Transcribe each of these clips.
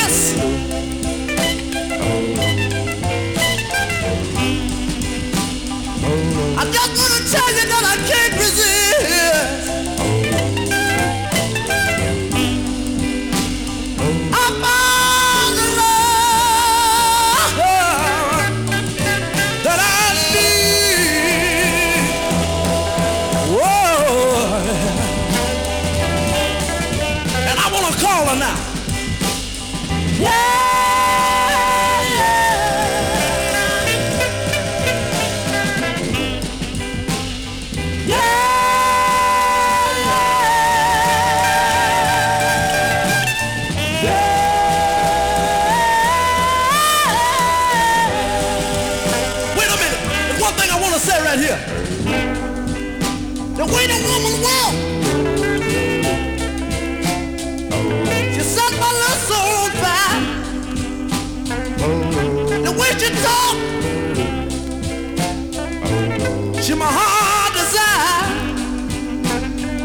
I just want to tell you that I can't resist. I found the love that I need. Whoa. And I want to call her now. Yeah. Say right here, the way the woman walk, she set my little soul on fire. The way she talk, she my heart desire.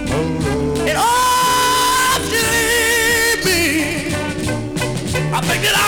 And oh, she leave me, I think that